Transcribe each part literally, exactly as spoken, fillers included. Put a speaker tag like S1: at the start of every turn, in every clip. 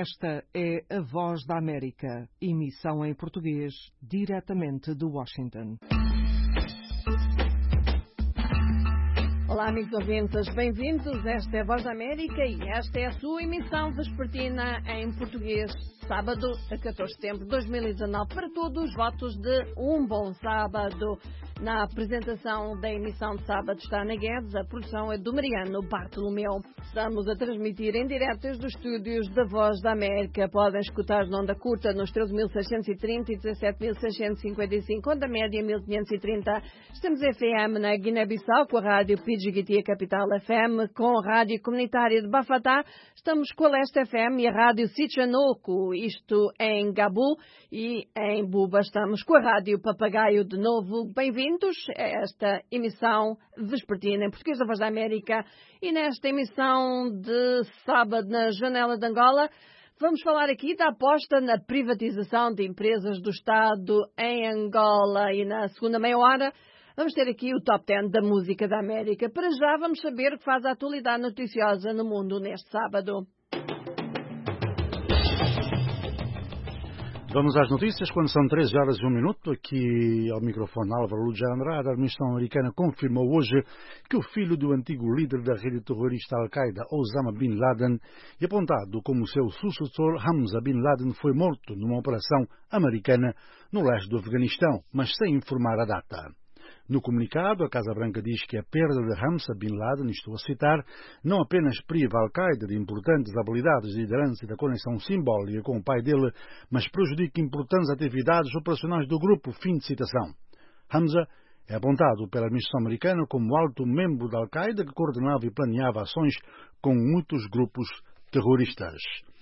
S1: Esta é a Voz da América, emissão em português, diretamente de Washington.
S2: Olá, amigos ouvintes, bem-vindos. Esta é a Voz da América e esta é a sua emissão vespertina em português, sábado, a catorze de setembro de dois mil e dezanove. Para todos os votos de um bom sábado. Na apresentação da emissão de sábado está Ana Guedes, a produção é do Mariano Bartolomeu. Estamos a transmitir em direto desde os estúdios da Voz da América. Podem escutar na onda curta nos treze mil seiscentos e trinta e dezassete mil seiscentos e cinquenta e cinco, onda média mil quinhentos e trinta. Estamos F M na Guiné-Bissau com a rádio Pidgiguitia Capital F M, com a rádio comunitária de Bafatá. Estamos com a Leste F M e a rádio Sichanouco, isto em Gabu, e em Buba estamos com a rádio Papagaio de novo. Bem-vindos a esta emissão vespertina em português da Voz da América. E nesta emissão de sábado na Janela de Angola, vamos falar aqui da aposta na privatização de empresas do Estado em Angola. E na segunda meia hora vamos ter aqui o top dez da música da América. Para já vamos saber o que faz a atualidade noticiosa no mundo neste sábado.
S3: Vamos às notícias quando são treze horas e um minuto. Aqui ao microfone Álvaro Lúcio Andrade. A administração americana confirmou hoje que o filho do antigo líder da rede terrorista Al-Qaeda, Osama Bin Laden, e apontado como seu sucessor, Hamza Bin Laden, foi morto numa operação americana no leste do Afeganistão, mas sem informar a data. No comunicado, a Casa Branca diz que a perda de Hamza Bin Laden, estou a citar, não apenas priva Al-Qaeda de importantes habilidades de liderança e da conexão simbólica com o pai dele, mas prejudica importantes atividades operacionais do grupo. Fim de citação. Hamza é apontado pela administração americana como alto membro da Al-Qaeda que coordenava e planeava ações com muitos grupos terroristas.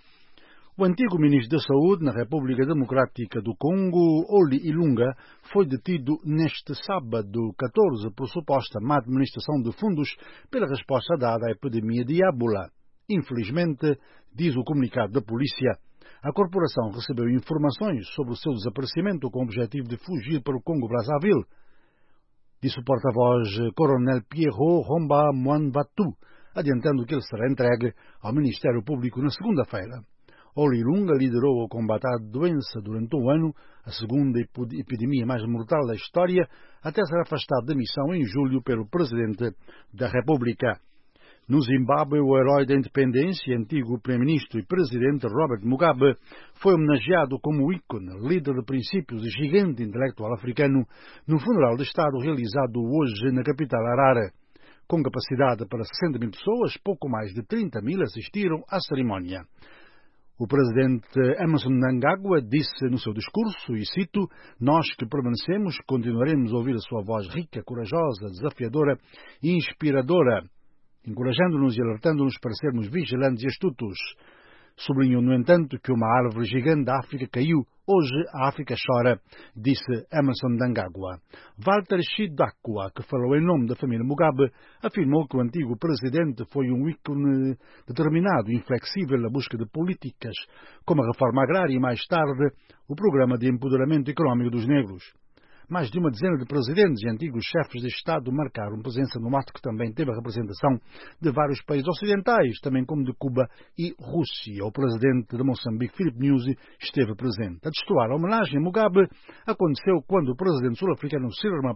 S3: O antigo ministro da Saúde na República Democrática do Congo, Oli Ilunga, foi detido neste sábado catorze por suposta má administração de fundos pela resposta dada à epidemia de ébola. Infelizmente, diz o comunicado da polícia, a corporação recebeu informações sobre o seu desaparecimento com o objetivo de fugir para o Congo-Brazzaville, disse o porta-voz Coronel Pierrot Romba Mwanbatu, adiantando que ele será entregue ao Ministério Público na segunda-feira. Oli Ilunga liderou o combate à doença durante um ano, a segunda epidemia mais mortal da história, até ser afastado da missão em julho pelo Presidente da República. No Zimbábue, o herói da independência, antigo Primeiro-Ministro e Presidente Robert Mugabe, foi homenageado como ícone, líder de princípios e gigante intelectual africano, no funeral de Estado realizado hoje na capital Harare. Com capacidade para sessenta mil pessoas, pouco mais de trinta mil assistiram à cerimónia. O presidente Emmerson Mnangagwa disse no seu discurso, e cito, nós que permanecemos continuaremos a ouvir a sua voz rica, corajosa, desafiadora e inspiradora, encorajando-nos e alertando-nos para sermos vigilantes e astutos. Sublinhou, no entanto, que uma árvore gigante da África caiu. Hoje a África chora, disse Emmerson Mnangagwa. Walter Shidakwa, que falou em nome da família Mugabe, afirmou que o antigo presidente foi um ícone determinado e inflexível na busca de políticas, como a reforma agrária e, mais tarde, o programa de empoderamento económico dos negros. Mais de uma dezena de presidentes e antigos chefes de Estado marcaram presença no ato, que também teve a representação de vários países ocidentais, também como de Cuba e Rússia. O presidente de Moçambique, Filipe Nyusi, esteve presente. A destoar a homenagem a Mugabe aconteceu quando o presidente sul-africano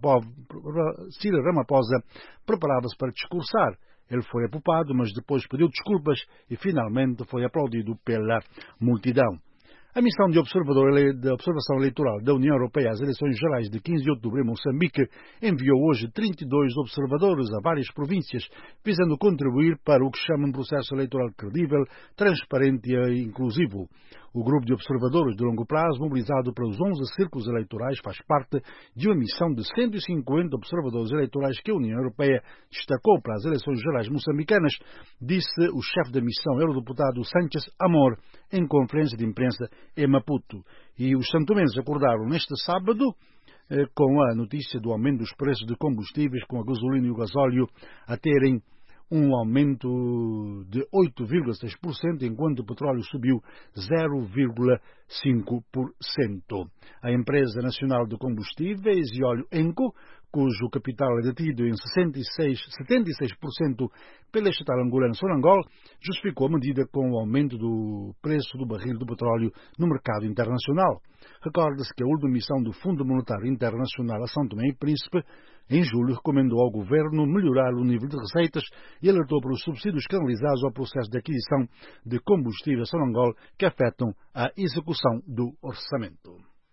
S3: Cyril Ramaphosa preparava-se para discursar. Ele foi apupado, mas depois pediu desculpas e finalmente foi aplaudido pela multidão. A missão de, observador, de observação eleitoral da União Europeia às eleições gerais de quinze de outubro em Moçambique enviou hoje trinta e dois observadores a várias províncias, visando contribuir para o que chama um processo eleitoral credível, transparente e inclusivo. O grupo de observadores de longo prazo, mobilizado pelos onze círculos eleitorais, faz parte de uma missão de cento e cinquenta observadores eleitorais que a União Europeia destacou para as eleições gerais moçambicanas, disse o chefe da missão, eurodeputado Sánchez Amor, em conferência de imprensa em Maputo. E os santomenses acordaram neste sábado eh, com a notícia do aumento dos preços de combustíveis, com a gasolina e o gasóleo a terem um aumento de oito vírgula seis por cento, enquanto o petróleo subiu zero vírgula cinco por cento. A empresa nacional de combustíveis e óleo Enco cujo capital é detido em setenta e seis por cento pela estatal angolana Sonangol, justificou a medida com o aumento do preço do barril do petróleo no mercado internacional. Recorda-se que a última missão do Fundo Monetário Internacional a São Tomé e Príncipe, em julho, recomendou ao governo melhorar o nível de receitas e alertou para os subsídios canalizados ao processo de aquisição de combustível Sonangol que afetam a execução do orçamento.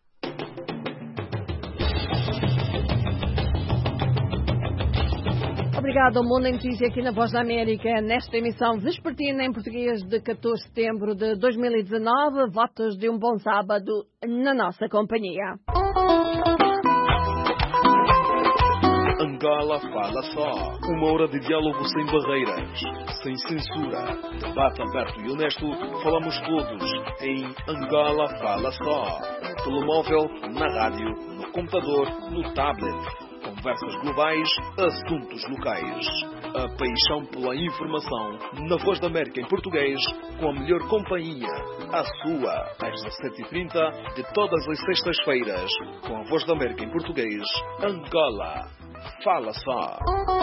S2: Obrigado ao Mundo em Notícia aqui na Voz da América, nesta emissão vespertina em português de catorze de setembro de dois mil e dezanove. Votos de um bom sábado na nossa companhia.
S4: Angola Fala Só. Uma hora de diálogo sem barreiras, sem censura. Debate aberto e honesto. Falamos todos em Angola Fala Só. No telemóvel, na rádio, no computador, no tablet. Conversas globais, assuntos locais. A paixão pela informação na Voz da América em português, com a melhor companhia, a sua, às dezassete e trinta de todas as sextas-feiras, com a Voz da América em português, Angola Fala Só.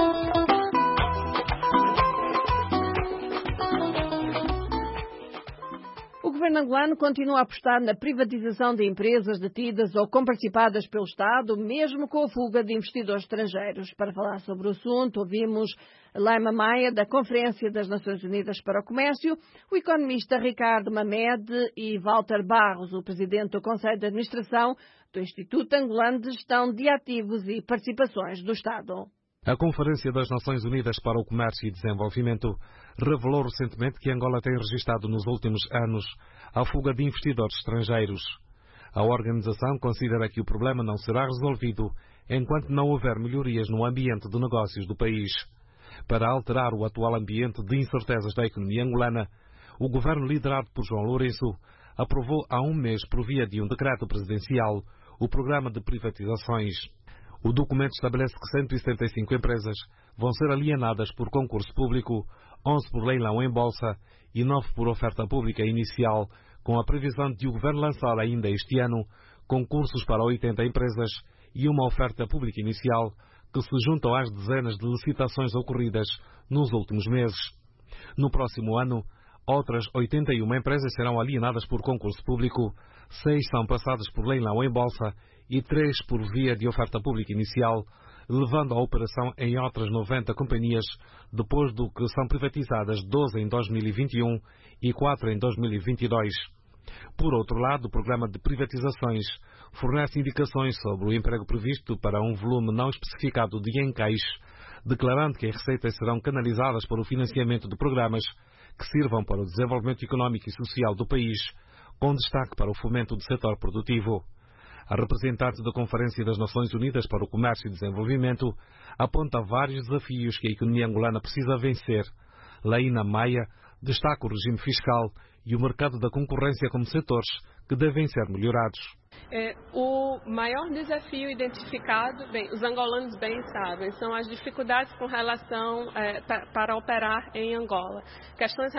S2: O governo angolano continua a apostar na privatização de empresas detidas ou comparticipadas pelo Estado, mesmo com a fuga de investidores estrangeiros. Para falar sobre o assunto, ouvimos Laima Maia, da Conferência das Nações Unidas para o Comércio, o economista Ricardo Mamed e Walter Barros, o presidente do Conselho de Administração do Instituto Angolano de Gestão de Ativos e Participações do Estado.
S5: A Conferência das Nações Unidas para o Comércio e Desenvolvimento revelou recentemente que Angola tem registrado nos últimos anos a fuga de investidores estrangeiros. A organização considera que o problema não será resolvido enquanto não houver melhorias no ambiente de negócios do país. Para alterar o atual ambiente de incertezas da economia angolana, o governo liderado por João Lourenço aprovou há um mês, por via de um decreto presidencial, o programa de privatizações. O documento estabelece que cento e setenta e cinco empresas vão ser alienadas por concurso público, onze por leilão em bolsa e nove por oferta pública inicial, com a previsão de o governo lançar ainda este ano concursos para oitenta empresas e uma oferta pública inicial que se juntam às dezenas de licitações ocorridas nos últimos meses. No próximo ano, outras oitenta e uma empresas serão alienadas por concurso público, seis são passadas por leilão em bolsa e três por via de oferta pública inicial, levando a operação em outras noventa companhias, depois do que são privatizadas doze em dois mil e vinte e um e quatro em dois mil e vinte e dois. Por outro lado, o programa de privatizações fornece indicações sobre o emprego previsto para um volume não especificado de encaixe, declarando que as receitas serão canalizadas para o financiamento de programas que sirvam para o desenvolvimento económico e social do país, com destaque para o fomento do setor produtivo. A representante da Conferência das Nações Unidas para o Comércio e Desenvolvimento aponta vários desafios que a economia angolana precisa vencer. Laima Maia destaca o regime fiscal e o mercado da concorrência como setores que devem ser melhorados.
S6: É, o maior desafio identificado, bem, os angolanos bem sabem, são as dificuldades com relação é, pa, para operar em Angola. Questões,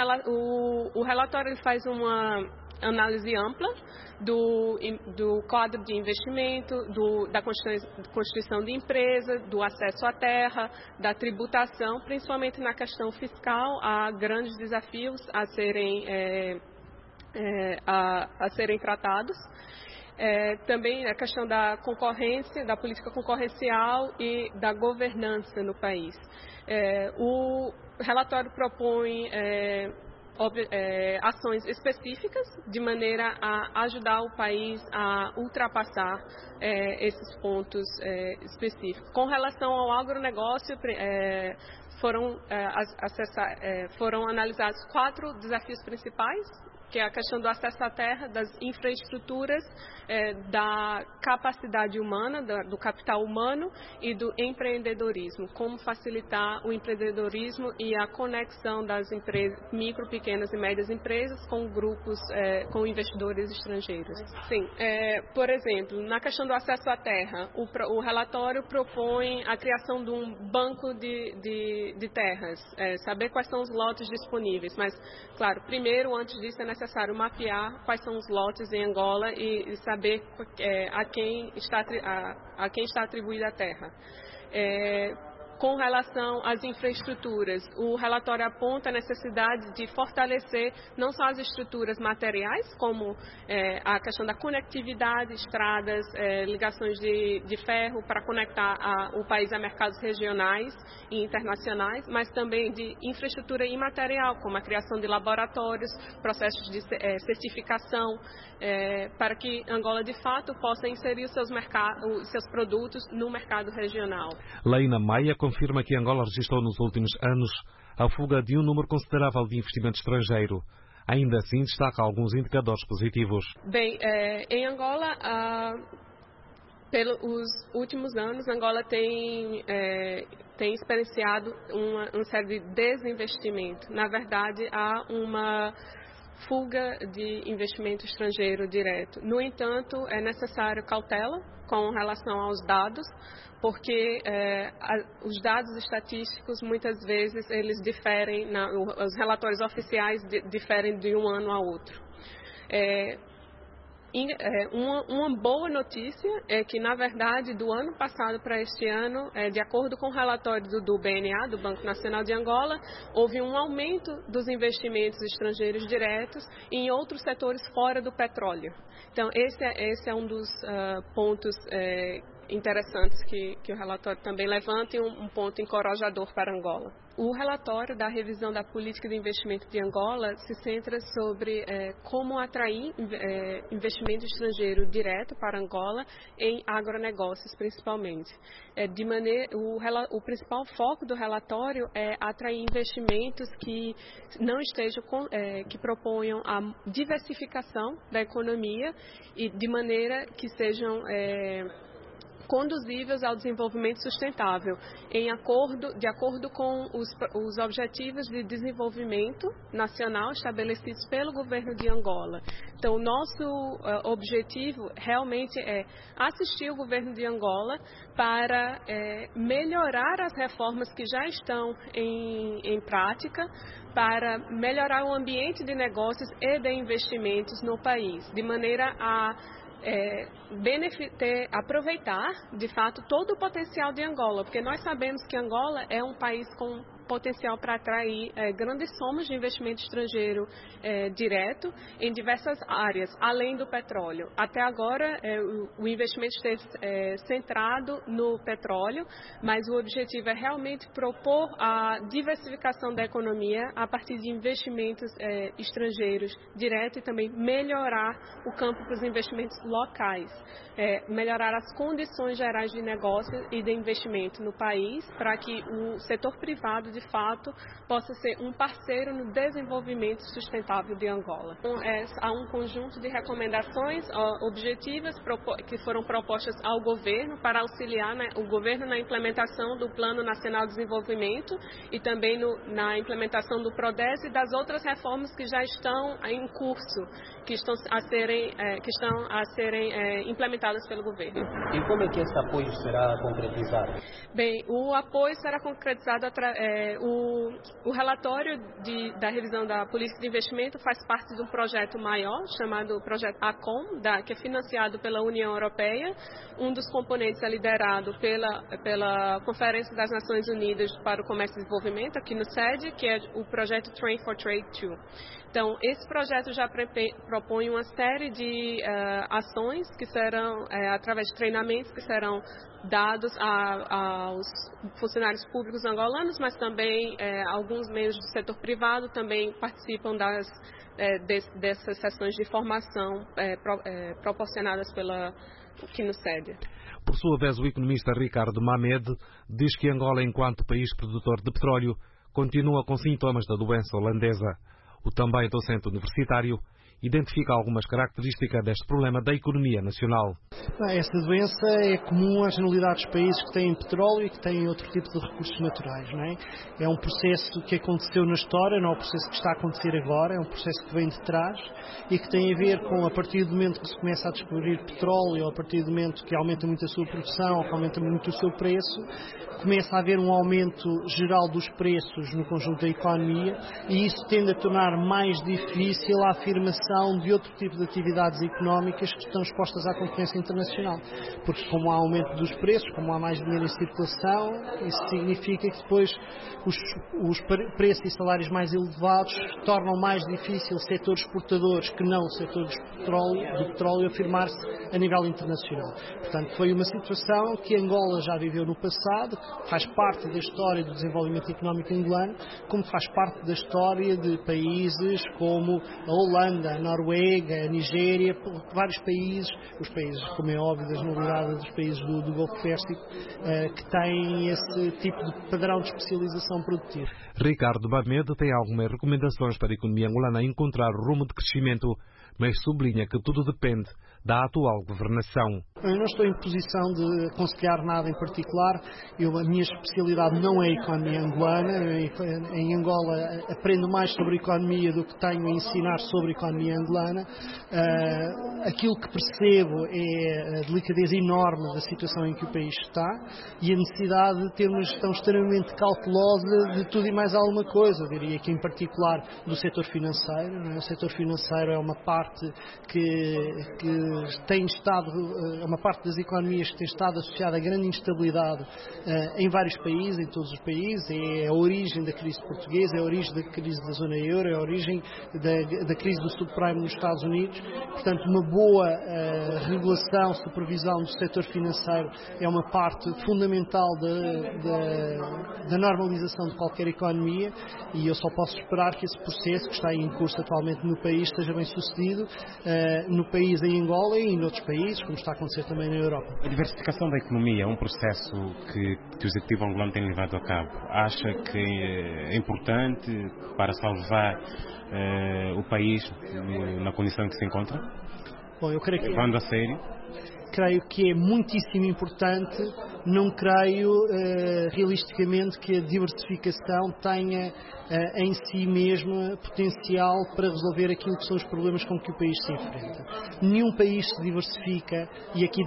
S6: o, o relatório ele faz uma análise ampla do, do quadro de investimento, do, da constituição de empresa, do acesso à terra, da tributação, principalmente na questão fiscal. Há grandes desafios a serem, é, é, a, a serem tratados. É, também a questão da concorrência, da política concorrencial e da governança no país. É, o relatório propõe é, ob, é, ações específicas de maneira a ajudar o país a ultrapassar é, esses pontos é, específicos. Com relação ao agronegócio, é, foram, é, acessar, é, foram analisados quatro desafios principais, que é a questão do acesso à terra, das infraestruturas, é, da capacidade humana, da, do capital humano e do empreendedorismo. Como facilitar o empreendedorismo e a conexão das empresas, micro, pequenas e médias empresas com grupos, é, com investidores estrangeiros. Sim, é, por exemplo, na questão do acesso à terra, o, o relatório propõe a criação de um banco de, de, de terras, é, saber quais são os lotes disponíveis, mas, claro, primeiro, antes disso, é necessário necessário mapear quais são os lotes em Angola e, e saber é, a, quem está, a, a quem está atribuída a terra. É, Com relação às infraestruturas, o relatório aponta a necessidade de fortalecer não só as estruturas materiais, como é, a questão da conectividade, estradas, é, ligações de, de ferro para conectar a, o país a mercados regionais e internacionais, mas também de infraestrutura imaterial, como a criação de laboratórios, processos de é, certificação, é, para que Angola, de fato, possa inserir os seus, os seus produtos no mercado regional.
S5: Leina Maia confirma que Angola registrou nos últimos anos a fuga de um número considerável de investimento estrangeiro. Ainda assim, destaca alguns indicadores positivos.
S6: Bem, é, em Angola, ah, pelos últimos anos, Angola tem, é, tem experienciado uma, uma série de desinvestimento. Na verdade, há uma fuga de investimento estrangeiro direto. No entanto, é necessário cautela com relação aos dados, porque é, a, os dados estatísticos, muitas vezes, eles diferem, na, os relatórios oficiais de, diferem de um ano a outro. É, Uma, uma boa notícia é que, na verdade, do ano passado para este ano, é, de acordo com o relatório do, do B N A, do Banco Nacional de Angola, houve um aumento dos investimentos estrangeiros diretos em outros setores fora do petróleo. Então, esse é, esse é um dos uh, pontos é, interessantes que, que o relatório também levanta e um, um ponto encorajador para Angola. O relatório da revisão da política de investimento de Angola se centra sobre é, como atrair é, investimento estrangeiro direto para Angola em agronegócios, principalmente. É, de maneira, o, o principal foco do relatório é atrair investimentos que não estejam com, é, que proponham a diversificação da economia e de maneira que sejam é, conduzíveis ao desenvolvimento sustentável, em acordo, de acordo com os, os objetivos de desenvolvimento nacional estabelecidos pelo governo de Angola. Então, o nosso uh, objetivo realmente é assistir o governo de Angola para é, melhorar as reformas que já estão em, em prática, para melhorar o ambiente de negócios e de investimentos no país, de maneira a É, benefitar, aproveitar, de fato, todo o potencial de Angola, porque nós sabemos que Angola é um país com potencial para atrair é, grandes somas de investimento estrangeiro é, direto em diversas áreas, além do petróleo. Até agora, é, o, o investimento esteve é, centrado no petróleo, mas o objetivo é realmente propor a diversificação da economia a partir de investimentos é, estrangeiros direto e também melhorar o campo para os investimentos locais, é, melhorar as condições gerais de negócio e de investimento no país, para que o setor privado de fato, possa ser um parceiro no desenvolvimento sustentável de Angola. Então, é, há um conjunto de recomendações ó, objetivas que foram propostas ao governo para auxiliar né, o governo na implementação do Plano Nacional de Desenvolvimento e também no, na implementação do PRODES e das outras reformas que já estão em curso, que estão a serem, é, que estão a serem é, implementadas pelo governo.
S7: E como é que esse apoio será concretizado?
S6: Bem, o apoio será concretizado através é, O, o relatório de, da revisão da política de investimento faz parte de um projeto maior, chamado Projeto ACOM, da, que é financiado pela União Europeia. Um dos componentes é liderado pela, pela Conferência das Nações Unidas para o Comércio e Desenvolvimento, aqui no SED, que é o projeto Train for Trade dois. Então, esse projeto já pre- propõe uma série de uh, ações que serão, uh, através de treinamentos que serão dados a, aos funcionários públicos angolanos, mas também é, alguns meios do setor privado também participam das, é, de, dessas sessões de formação é, pro, é, proporcionadas pela QNUSED.
S5: Por sua vez, o economista Ricardo Mamed diz que Angola, enquanto país produtor de petróleo, continua com sintomas da doença holandesa. O também docente universitário identifica algumas características deste problema da economia nacional.
S8: Esta doença é comum às generalidades dos países que têm petróleo e que têm outro tipo de recursos naturais. Não é? É um processo que aconteceu na história, não é um processo que está a acontecer agora, é um processo que vem de trás e que tem a ver com, a partir do momento que se começa a descobrir petróleo, a partir do momento que aumenta muito a sua produção, ou que aumenta muito o seu preço, começa a haver um aumento geral dos preços no conjunto da economia e isso tende a tornar mais difícil a afirmação de outro tipo de atividades económicas que estão expostas à concorrência internacional. Porque como há aumento dos preços, como há mais dinheiro em circulação, isso significa que depois os, os preços e salários mais elevados tornam mais difícil setores exportadores que não setores do petróleo, do petróleo afirmar-se a nível internacional. Portanto, foi uma situação que Angola já viveu no passado, faz parte da história do desenvolvimento económico angolano, como faz parte da história de países como a Holanda, a Noruega, a Nigéria, vários países, os países, como é óbvio, da generalidade dos países do, do Golfo Pérsico, eh, que têm esse tipo de padrão de especialização produtiva.
S5: Ricardo Bamed tem algumas recomendações para a economia angolana encontrar rumo de crescimento, mas sublinha que tudo depende da atual governação.
S8: Eu não estou em posição de aconselhar nada em particular. Eu, a minha especialidade não é a economia angolana. Eu, em Angola aprendo mais sobre economia do que tenho a ensinar sobre a economia angolana. Uh, aquilo que percebo é a delicadeza enorme da situação em que o país está e a necessidade de ter uma gestão extremamente cautelosa de tudo e mais alguma coisa. Eu diria que em particular do setor financeiro. Não é? O setor financeiro é uma parte que, que tem estado, é uma parte das economias que tem estado associada a grande instabilidade uh, em vários países, em todos os países. É a origem da crise portuguesa, é a origem da crise da zona euro, é a origem da, da crise do subprime nos Estados Unidos. Portanto, uma boa uh, regulação, supervisão do setor financeiro é uma parte fundamental da, da, da normalização de qualquer economia e eu só posso esperar que esse processo que está em curso atualmente no país esteja bem sucedido uh, no país, em Angola e em outros países, como está a acontecer também na Europa.
S9: A diversificação da economia é um processo que, que o Executivo angolano tem levado a cabo. Acha que é importante para salvar uh, o país na condição em que se encontra?
S8: Bom, eu creio que...
S9: Levando a sério?
S8: Creio que é muitíssimo importante. Não creio uh, realisticamente que a diversificação tenha uh, em si mesma potencial para resolver aquilo que são os problemas com que o país se enfrenta. Nenhum país se diversifica e aqui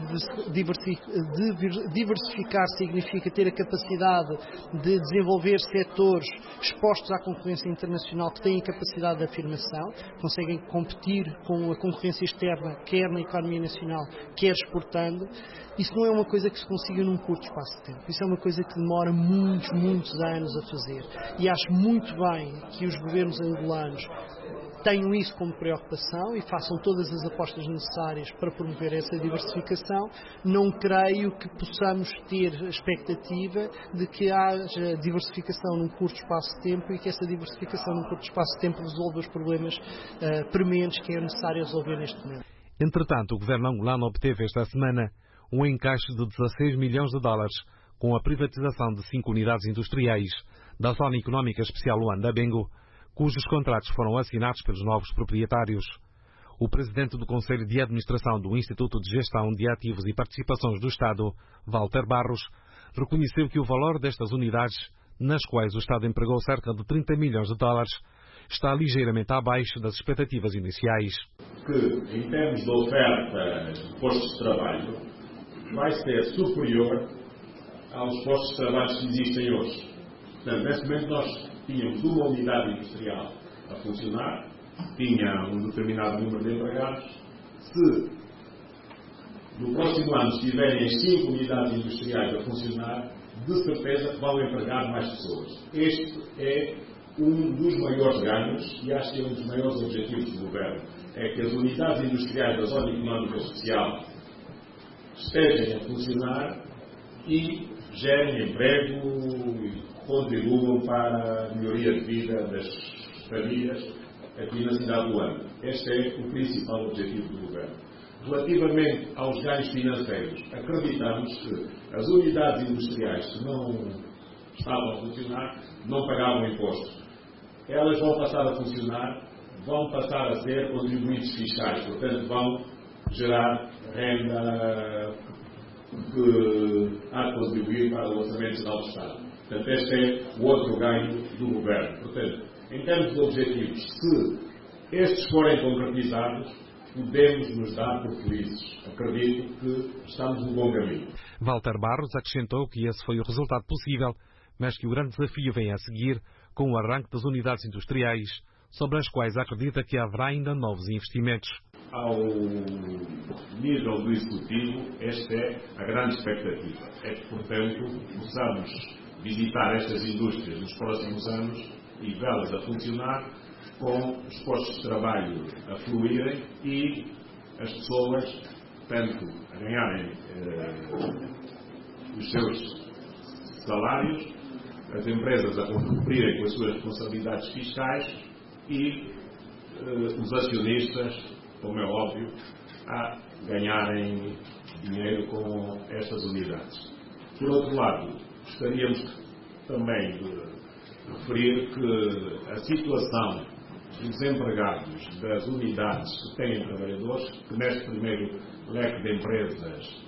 S8: diversificar significa ter a capacidade de desenvolver setores expostos à concorrência internacional que têm capacidade de afirmação, conseguem competir com a concorrência externa, quer na economia nacional, quer exportando. Isso não é uma coisa que se consiga num curto espaço de tempo. Isso é uma coisa que demora muitos, muitos anos a fazer. E acho muito bem que os governos angolanos tenham isso como preocupação e façam todas as apostas necessárias para promover essa diversificação. Não creio que possamos ter a expectativa de que haja diversificação num curto espaço de tempo e que essa diversificação num curto espaço de tempo resolva os problemas uh, prementes que é necessário resolver neste momento.
S5: Entretanto, o governo angolano obteve esta semana um encaixe de dezasseis milhões de dólares com a privatização de cinco unidades industriais da Zona Económica Especial Luanda-Bengo, cujos contratos foram assinados pelos novos proprietários. O presidente do Conselho de Administração do Instituto de Gestão de Ativos e Participações do Estado, Walter Barros, reconheceu que o valor destas unidades, nas quais o Estado empregou cerca de trinta milhões de dólares, está ligeiramente abaixo das expectativas iniciais.
S10: Que, em termos de oferta de postos de trabalho, vai ser superior aos postos de trabalho que existem hoje. Portanto, neste momento nós tínhamos uma unidade industrial a funcionar, tinha um determinado número de empregados. Se no próximo ano estiverem as cinco unidades industriais a funcionar, de certeza que vão empregar mais pessoas. Este é um dos maiores ganhos e acho que é um dos maiores objetivos do governo. É que as unidades industriais da Zona Económica Especial estejam a funcionar e gerem emprego e contribuam para a melhoria de vida das famílias aqui na cidade de Luanda. Este é o principal objetivo do governo. Relativamente aos ganhos financeiros, acreditamos que as unidades industriais que não estavam a funcionar não pagavam impostos. Elas vão passar a funcionar vão passar a ser contribuintes fiscais, portanto vão gerar renda que há de contribuir para o Orçamento Geral do Estado. Portanto, este é o outro ganho do Governo. Portanto, em termos de objetivos, se estes forem concretizados, podemos nos dar por felizes. Acredito que estamos no bom caminho.
S5: Walter Barros acrescentou que esse foi o resultado possível, mas que o grande desafio vem a seguir com o arranque das unidades industriais, sobre as quais acredita que haverá ainda novos investimentos.
S10: Ao nível do Executivo, esta é a grande expectativa. É que, portanto, possamos visitar estas indústrias nos próximos anos e vê-las a funcionar com os postos de trabalho a fluírem e as pessoas, tanto a ganharem eh, os seus salários, as empresas a cumprirem com as suas responsabilidades fiscais e eh, os acionistas, como é óbvio, a ganharem dinheiro com estas unidades. Por outro lado, gostaríamos também de referir que a situação dos empregados das unidades que têm trabalhadores, que neste primeiro leque de empresas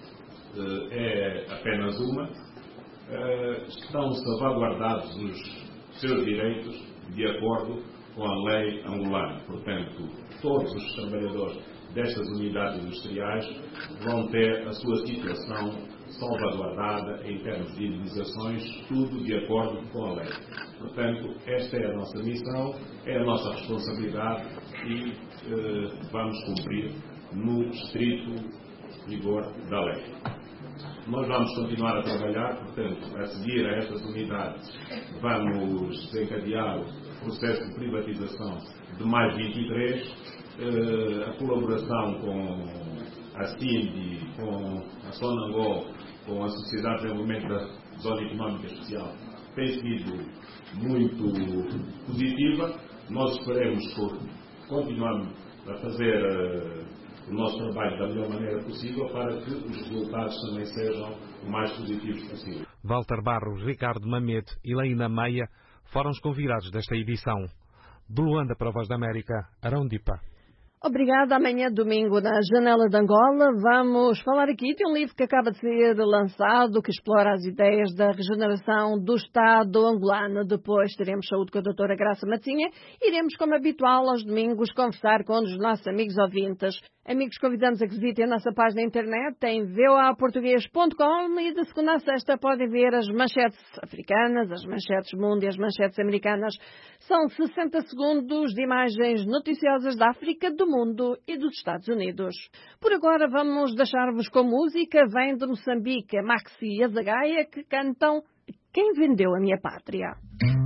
S10: é apenas uma, estão salvaguardados os seus direitos de acordo com a lei angolana. Portanto, todos os trabalhadores destas unidades industriais vão ter a sua situação salvaguardada em termos de indenizações, tudo de acordo com a lei. Portanto, esta é a nossa missão, é a nossa responsabilidade e eh, vamos cumprir no estrito rigor da lei. Nós vamos continuar a trabalhar, portanto, a seguir a estas unidades, vamos desencadear o processo de privatização de mais vinte e três, eh, a colaboração com a CINDI, com a Sonangol, com a Sociedade de Desenvolvimento da Zona Económica Especial, tem sido muito positiva. Nós esperemos continuar a fazer uh, o nosso trabalho da melhor maneira possível para que os resultados também sejam o mais positivos possível.
S5: Walter Barros, Ricardo Mamete e Leina Meia foram os convidados desta edição. De Luanda para a Voz da América, Arão Dipa.
S2: Obrigada. Amanhã, domingo, na Janela de Angola, vamos falar aqui de um livro que acaba de ser lançado, que explora as ideias da regeneração do Estado angolano. Depois teremos saúde com a doutora Graça Matinha. Iremos, como habitual, aos domingos, conversar com um dos nossos amigos ouvintes. Amigos, convidamos a que visitem a nossa página na internet em v o a português ponto com e de segunda a sexta podem ver as manchetes africanas, as manchetes mundo e as manchetes americanas. São sessenta segundos de imagens noticiosas da África, do mundo e dos Estados Unidos. Por agora vamos deixar-vos com música. Vem de Moçambique, a Maxi e a Zagaia, que cantam Quem Vendeu a Minha Pátria.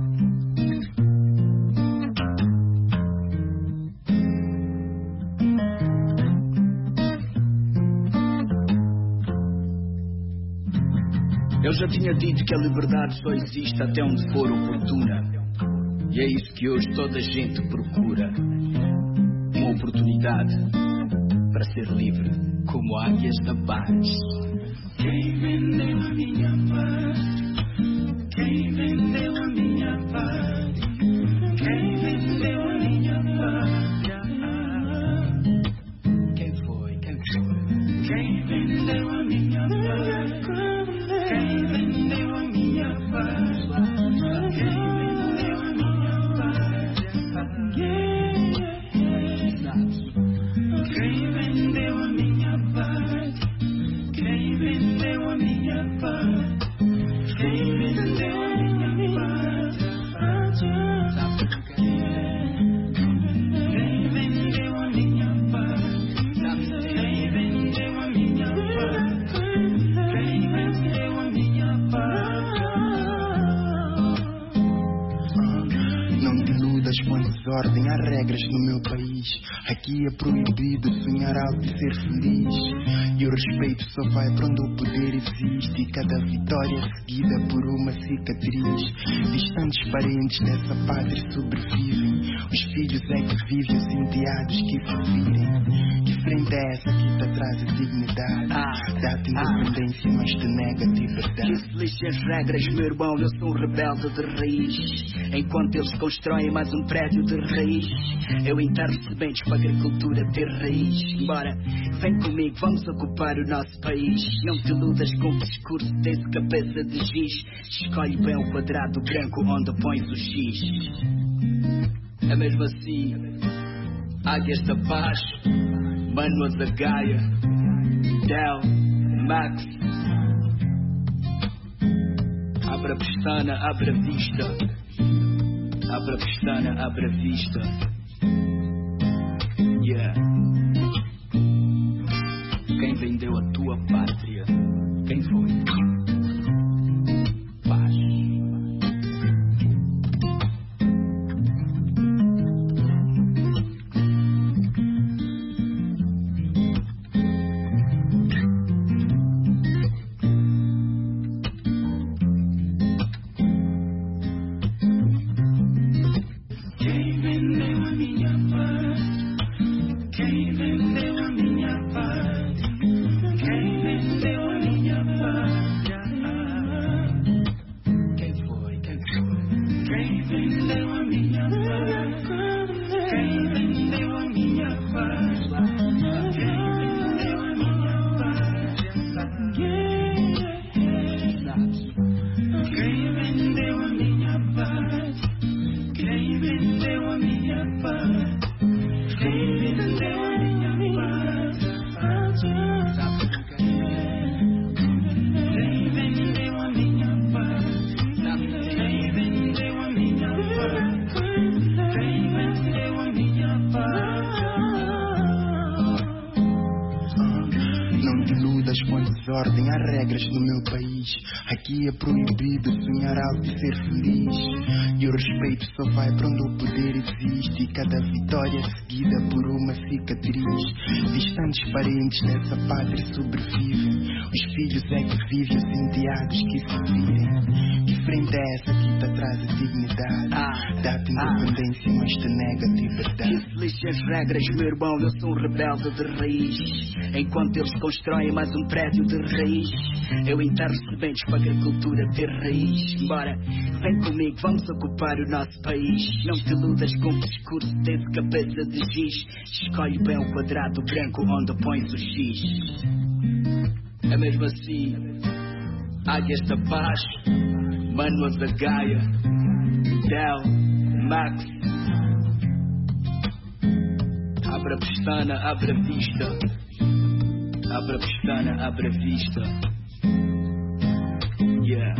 S11: Eu já tinha dito que a liberdade só existe até onde for oportuna. E é isso que hoje toda a gente procura. Uma oportunidade para ser livre, como águias da paz. Quem vendeu a minha paz? Quem vendeu a minha paz? Quem vendeu a minha pátria? Quem foi? Quem foi? Quem vendeu a minha paz? Quem vendeu a minha paz? Quem vendeu a minha paz? Quem vendeu a minha paz? Quem vendeu a minha paz? Quem vendeu a minha paz? Quem vendeu a minha paz? Quem vendeu a minha paz? Quem vendeu a minha paz?
S12: Não te iludas com desordem, há regras no meu país. Aqui é proibido sonhar alto e ser feliz. E o respeito só vai para onde o poder existe. E cada vitória é seguida por uma cicatriz. Distantes parentes dessa pátria sobrevivem. Os filhos é que vivem, os enteados que se virem. Diferente é essa que te traz a dignidade. Ah, dá-te independência, ah, mas te nega a liberdade.
S11: Que se lixem as regras, meu irmão, eu sou um rebelde de raiz. Enquanto eles constroem mais um prédio de de raiz. Eu enterro sementes para a agricultura ter raiz. Bora, vem comigo, vamos ocupar o nosso país. Não te iludas com o discurso, tens cabeça de giz. Escolhe bem o quadrado branco onde pões o X. É mesmo assim, águias abaixo, Manoa da Gaia, Del, Max. Abre a pestana, abre a vista. Abre a pestana, abre a vista. Yeah. Quem vendeu a tua pátria? Quem foi? Paz.
S12: Ordem, há regras no meu país. Aqui é proibido sonhar alto e ser feliz. E o respeito só vai para onde o poder existe. E cada vitória seguida por uma cicatriz. Distantes parentes nessa pátria sobrevivem. Os filhos é que vivem, os enteados que se virem. Diferente é essa que te traz a dignidade. Ah, dá-te independência, ah, mas te nega a liberdade.
S11: Que lixe as regras, meu irmão, eu sou um rebelde de raiz. Enquanto eles constroem mais um prédio de raiz, eu enterro sementes para a agricultura ter raiz. Bora, vem comigo, vamos ocupar o nosso país. Não te iludas com o discurso, tens cabeça de giz. Escolhe bem o quadrado branco onde pões o X. É mesmo assim, águias abaixo, Manoa da Gaia, Del, Max. Abre a pestana, abre a vista. Abre a pestana, abre a vista. Yeah.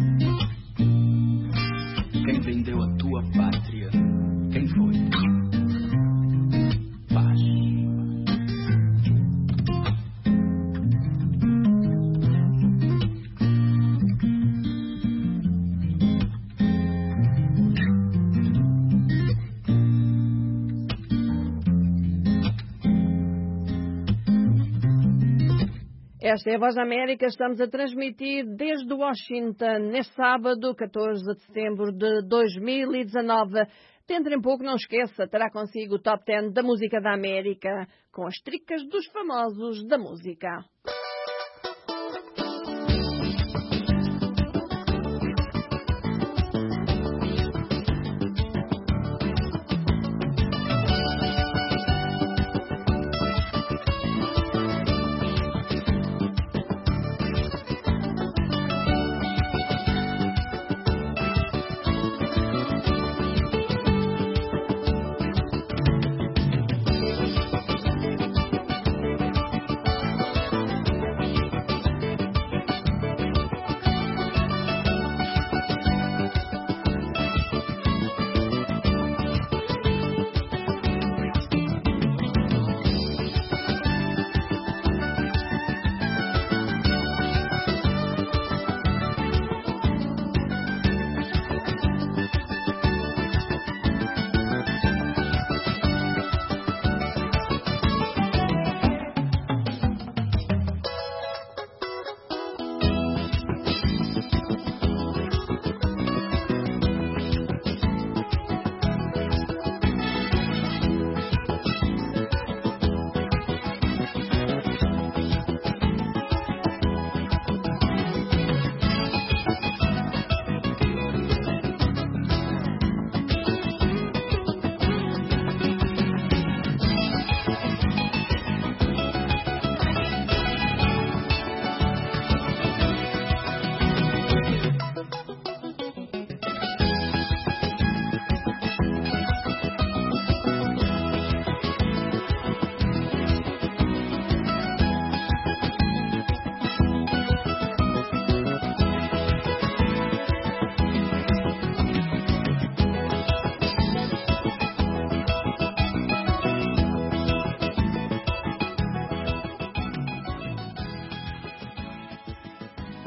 S11: Quem vendeu a tua pátria? Quem foi? Paz.
S2: Esta é a Voz da América, estamos a transmitir desde Washington, neste sábado, catorze de setembro de dois mil e dezanove. Dentro em pouco, não esqueça, terá consigo o Top dez da Música da América, com as tricas dos famosos da música.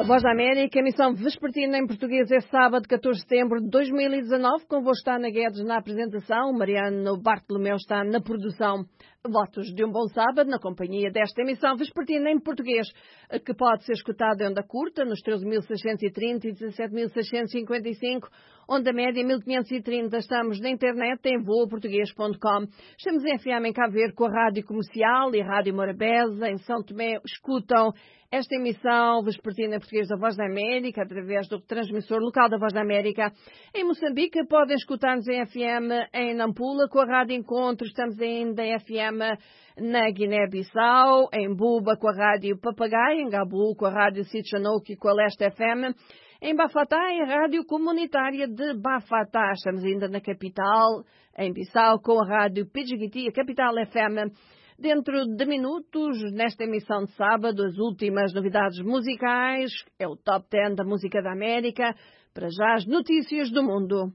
S2: Voz da América, emissão vespertina em português, é sábado, catorze de setembro de dois mil e dezanove. Convosco está Ana Guedes na apresentação, Mariano Bartolomeu está na produção. Votos de um bom sábado na companhia desta emissão vespertina em português, que pode ser escutada em onda curta nos treze mil seiscentos e trinta e dezassete mil seiscentos e cinquenta e cinco, onda média mil quinhentos e trinta. Estamos na internet em voa português ponto com. Estamos em F M em Cabo Verde com a Rádio Comercial e a Rádio Morabeza. Em São Tomé escutam esta emissão vespertina em português da Voz da América através do transmissor local da Voz da América. Em Moçambique podem escutar-nos em F M em Nampula com a Rádio Encontro. Estamos ainda em F M na Guiné-Bissau, em Buba com a Rádio Papagaio, em Gabu com a Rádio Sitchanouk e com a Leste F M. Em Bafatá, em Rádio Comunitária de Bafatá. Estamos ainda na capital, em Bissau, com a Rádio Pidjigiti, a Capital F M. Dentro de minutos, nesta emissão de sábado, as últimas novidades musicais, é o Top dez da Música da América. Para já, as notícias do mundo.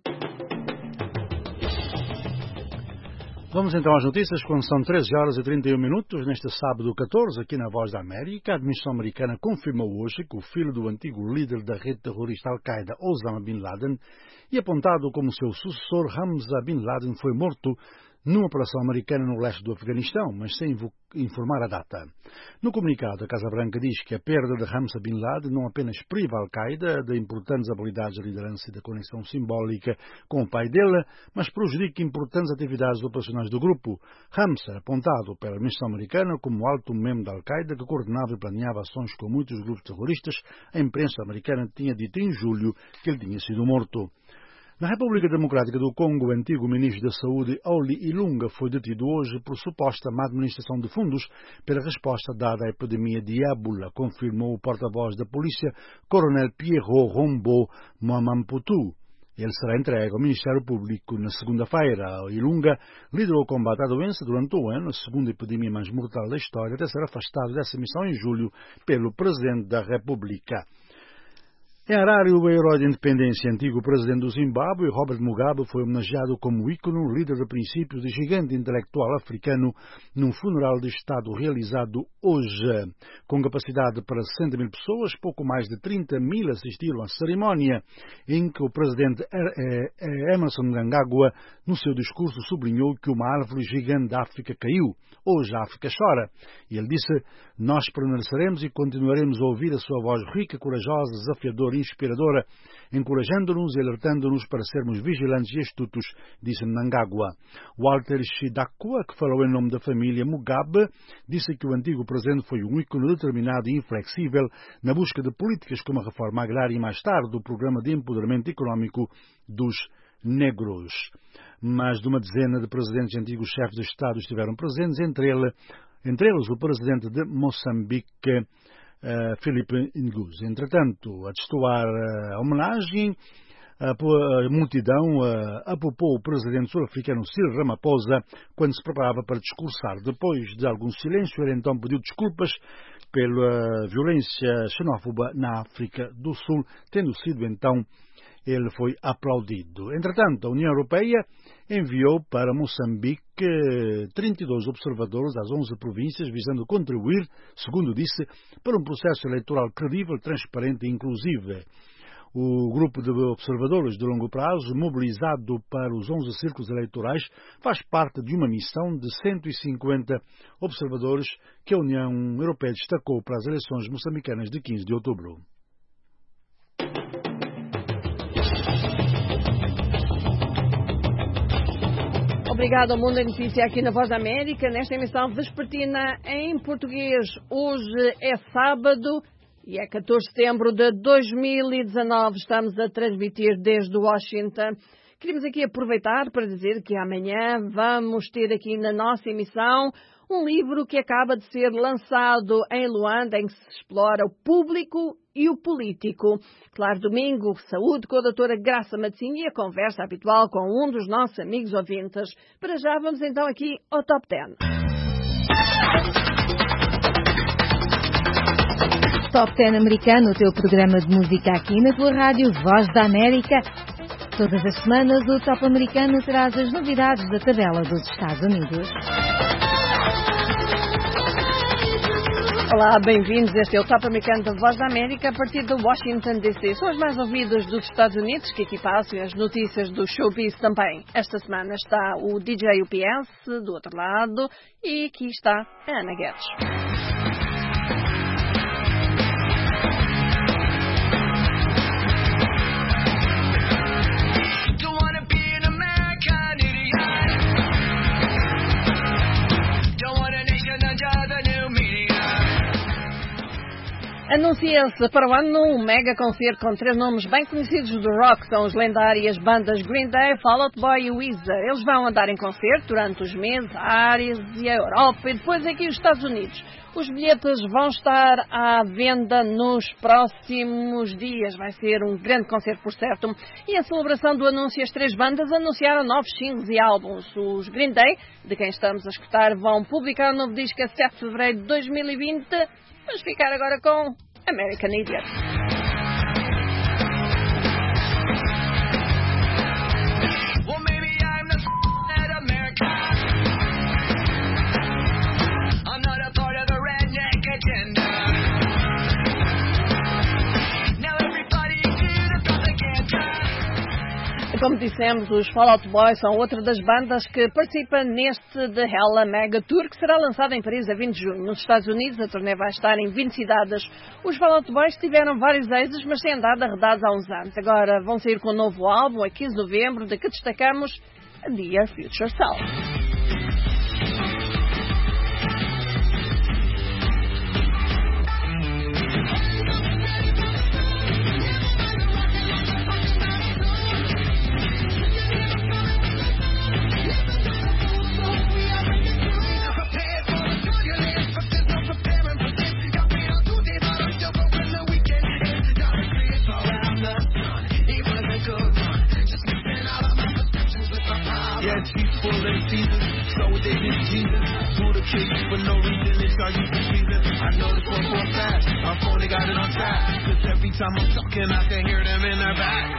S3: Vamos então às notícias, quando são treze horas e trinta e um minutos, neste sábado catorze, aqui na Voz da América. A administração americana confirmou hoje que o filho do antigo líder da rede terrorista Al-Qaeda, Osama Bin Laden, e apontado como seu sucessor, Hamza Bin Laden, foi morto numa operação americana no leste do Afeganistão, mas sem informar a data. No comunicado, a Casa Branca diz que a perda de Hamza Bin Laden não apenas priva a Al-Qaeda de importantes habilidades de liderança e de conexão simbólica com o pai dele, mas prejudica importantes atividades operacionais do grupo. Hamza, apontado pela administração americana como alto membro da Al-Qaeda que coordenava e planeava ações com muitos grupos terroristas, a imprensa americana tinha dito em julho que ele tinha sido morto. Na República Democrática do Congo, o antigo ministro da Saúde, Oli Ilunga, foi detido hoje por suposta má administração de fundos pela resposta dada à epidemia de ébola, confirmou o porta-voz da polícia, Coronel Pierrot Rombo Mamamputu. Ele será entregue ao Ministério Público na segunda-feira. Ilunga liderou o combate à doença durante o ano, a segunda epidemia mais mortal da história, até ser afastado dessa missão em julho pelo Presidente da República. Em Harare, o herói de independência, antigo presidente do Zimbábue, Robert Mugabe, foi homenageado como ícone, líder de princípios e gigante intelectual africano, num funeral de Estado realizado hoje. Com capacidade para sessenta mil pessoas, pouco mais de trinta mil assistiram à cerimónia, em que o presidente Emerson Mnangagwa, no seu discurso, sublinhou que uma árvore gigante da África caiu. Hoje a África chora. E ele disse: nós permaneceremos e continuaremos a ouvir a sua voz rica, corajosa, desafiadora e inspiradora, encorajando-nos e alertando-nos para sermos vigilantes e astutos, disse Mnangagwa. Walter Shidakwa, que falou em nome da família Mugabe, disse que o antigo presidente foi um ícone determinado e inflexível na busca de políticas como a reforma agrária e, mais tarde, o programa de empoderamento económico dos negros. Mais de uma dezena de presidentes e antigos chefes de Estado estiveram presentes, entre, ele, entre eles o presidente de Moçambique, uh, Filipe Nyusi. Entretanto, a destoar a homenagem, a, a multidão uh, apopou o presidente sul-africano Cyril Ramaphosa quando se preparava para discursar. Depois de algum silêncio, ele então pediu desculpas pela violência xenófoba na África do Sul, tendo sido então ele foi aplaudido. Entretanto, a União Europeia enviou para Moçambique trinta e dois observadores das onze províncias, visando contribuir, segundo disse, para um processo eleitoral credível, transparente e inclusivo. O grupo de observadores de longo prazo, mobilizado para os onze círculos eleitorais, faz parte de uma missão de cento e cinquenta observadores que a União Europeia destacou para as eleições moçambicanas de quinze de outubro.
S2: Obrigado ao Mundo da Notícia aqui na Voz da América, nesta emissão vespertina em português. Hoje é sábado e é catorze de setembro de dois mil e dezanove. Estamos a transmitir desde Washington. Queríamos aqui aproveitar para dizer que amanhã vamos ter aqui na nossa emissão um livro que acaba de ser lançado em Luanda, em que se explora o público e o político. Claro, domingo, saúde com a doutora Graça Matzinha e a conversa habitual com um dos nossos amigos ouvintes. Para já, vamos então aqui ao Top dez.
S13: Top dez americano, o teu programa de música aqui na tua rádio Voz da América. Todas as semanas o Top americano traz as novidades da tabela dos Estados Unidos.
S2: Olá, bem-vindos. Este é o Top Americano da Voz da América a partir de Washington, D C. São as mais ouvidas dos Estados Unidos, que aqui passam, e as notícias do showbiz também. Esta semana está o D J U P S do outro lado e aqui está a Ana Guedes. Anuncia-se para o ano um mega concerto com três nomes bem conhecidos do rock. São as lendárias bandas Green Day, Fall Out Boy e Weezer. Eles vão andar em concerto durante os meses a Ásia, a Europa e depois aqui os Estados Unidos. Os bilhetes vão estar à venda nos próximos dias. Vai ser um grande concerto, por certo. E em celebração do anúncio, as três bandas anunciaram novos singles e álbuns. Os Green Day, de quem estamos a escutar, vão publicar um novo disco a sete de fevereiro de dois mil e vinte. Vamos ficar agora com American Idiot. Como dissemos, os Fall Out Boy são outra das bandas que participa neste The Hella Mega Tour, que será lançado em Paris a vinte de junho. Nos Estados Unidos, a turnê vai estar em vinte cidades. Os Fall Out Boys tiveram vários êxitos, mas têm andado arredados há uns anos. Agora vão sair com um novo álbum, a quinze de novembro, de que destacamos a Dear Future Self.
S14: Time I'm talking, I can hear them in their back.